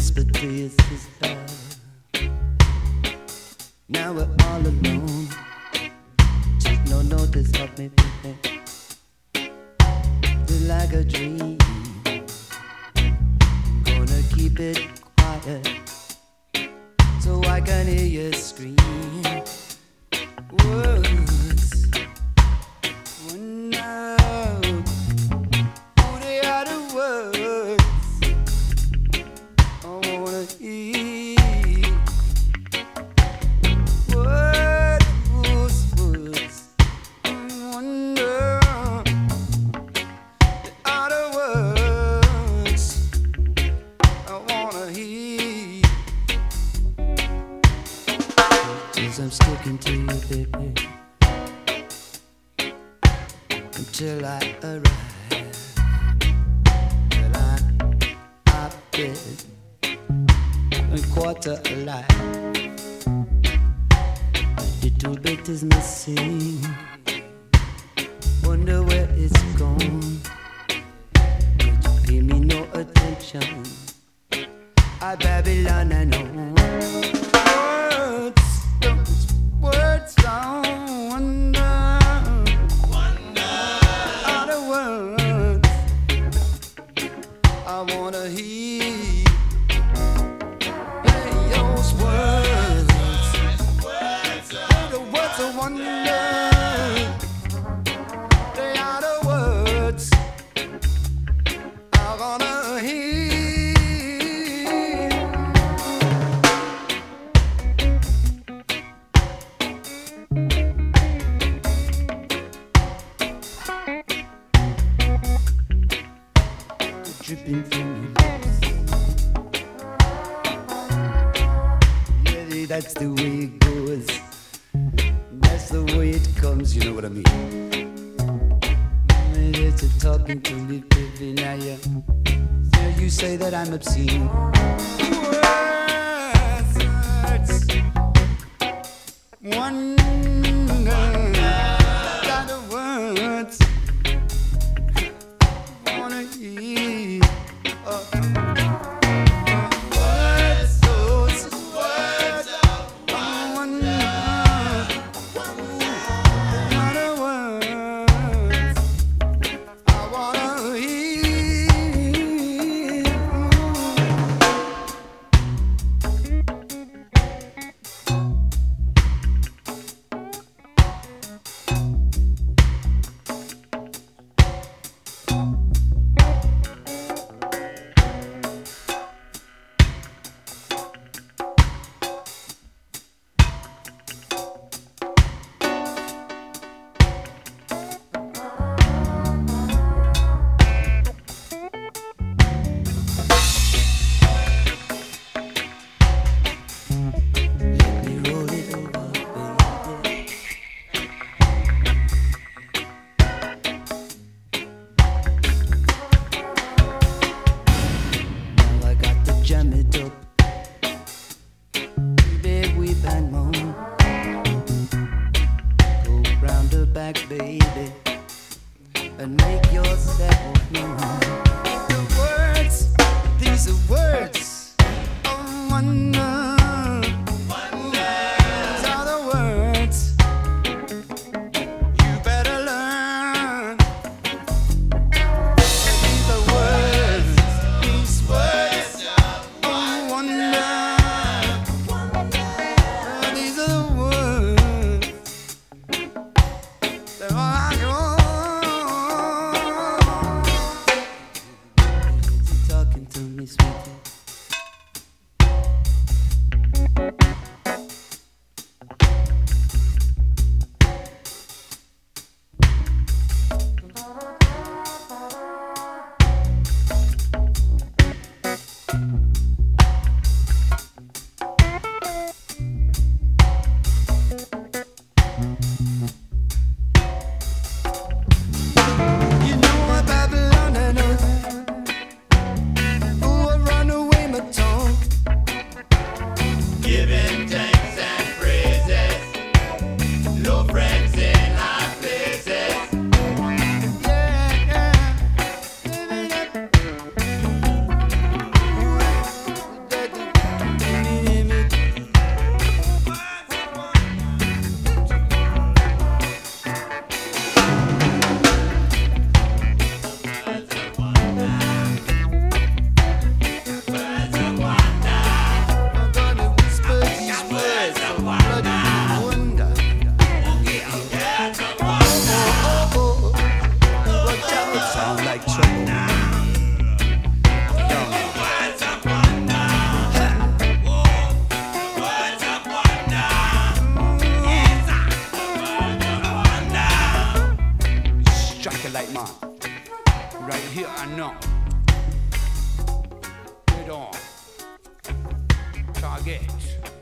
whisper to your sister. Now we're all alone. Take no notice of me, baby. It's like a dream. I'm gonna keep it quiet so I can hear you scream. Words, one out. Who they are the words I wanna hear. Words, words, I wonder. They are the words I wanna hear. 'Cause I'm sticking to you, baby, until I arrive. Till I've been a quarter alive. A little bit is missing. Wonder where it's gone. But you pay me no attention. I Babylon, I know. Words I wonder. Are the words I wanna hear. Hey, those words. Hey, the words I wonder. They are the words I wanna hear. Dripping from your lips. Yeah, that's the way it goes. That's the way it comes, you know what I mean. You're talking to me, baby, now you say that I'm obscene. Words, wonder, are the words I wanna hear. Words, those words I wonder. Are the words I wanna hear. Let me roll it over, baby. Now I got to jam it up. Baby, weep and moan. Go round the back, baby, and make yourself known. The words, these are words of wonder. These are the words you better learn. These are words, these words of wonder. These are the words that I You're talking to me, sweetie. You know what Babylon knows. Who will run man. Right here and now. Head on. Target.